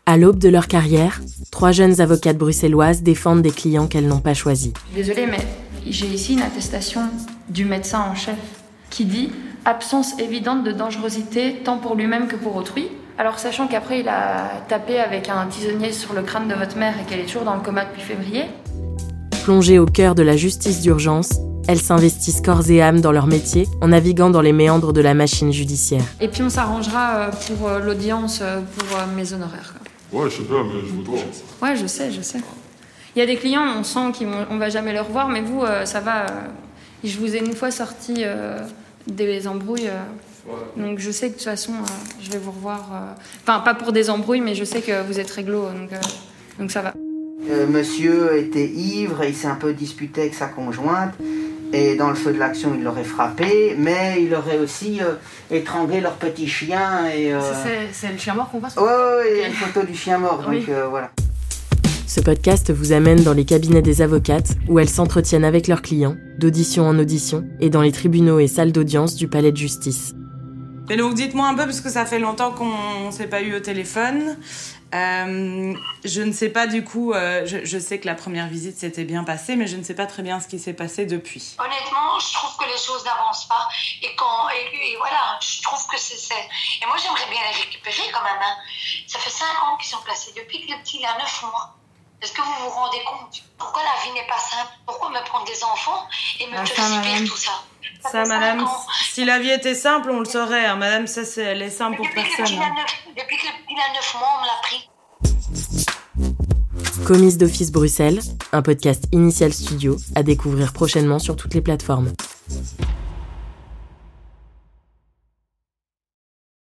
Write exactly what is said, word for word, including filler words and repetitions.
À l'aube de leur carrière, trois jeunes avocates bruxelloises défendent des clients qu'elles n'ont pas choisis. Désolée, mais j'ai ici une attestation du médecin en chef qui dit « absence évidente de dangerosité tant pour lui-même que pour autrui ». Alors sachant qu'après il a tapé avec un tisonnier sur le crâne de votre mère et qu'elle est toujours dans le coma depuis février. Plongées au cœur de la justice d'urgence, elles s'investissent corps et âme dans leur métier en naviguant dans les méandres de la machine judiciaire. Et puis on s'arrangera pour l'audience, pour mes honoraires. Ouais, je sais pas, mais je vous dois. Ouais, je sais, je sais. Il y a des clients, on sent qu'on va jamais les revoir, mais vous, euh, ça va. Euh, je vous ai une fois sorti euh, des embrouilles, euh, ouais. Donc je sais que de toute façon, euh, je vais vous revoir. Euh, enfin, pas pour des embrouilles, mais je sais que vous êtes réglo, donc, euh, donc ça va. Euh, monsieur était ivre et il s'est un peu disputé avec sa conjointe. Et dans le feu de l'action, il l'aurait frappé, mais il aurait aussi euh, étranglé leur petit chien. Et, euh... c'est, c'est le chien mort qu'on voit. Oui, ouais, il y a une photo du chien mort, oui. donc euh, voilà. Ce podcast vous amène dans les cabinets des avocates où elles s'entretiennent avec leurs clients, d'audition en audition, et dans les tribunaux et salles d'audience du palais de justice. Et donc dites-moi un peu, parce que ça fait longtemps qu'on ne s'est pas eu au téléphone. Euh, je ne sais pas du coup, euh, je, je sais que la première visite s'était bien passée, mais je ne sais pas très bien ce qui s'est passé depuis. Honnêtement, je trouve que les choses n'avancent pas et, quand, et, et voilà, je trouve que c'est, c'est... Et moi j'aimerais bien les récupérer quand même. Hein. Ça fait cinq ans qu'ils sont placés, depuis que le petit il a neuf mois. Est-ce que vous vous rendez compte? Pourquoi la vie n'est pas simple? Pourquoi me prendre des enfants et me faire subir tout ça? Ça, ça madame, si la vie était simple, on le saurait. Hein. Madame, ça, c'est, elle est simple pour personne. Depuis, hein. neuf, depuis que le petit a neuf mois, on me l'a pris. Commise d'Office Bruxelles, un podcast Initial Studio à découvrir prochainement sur toutes les plateformes.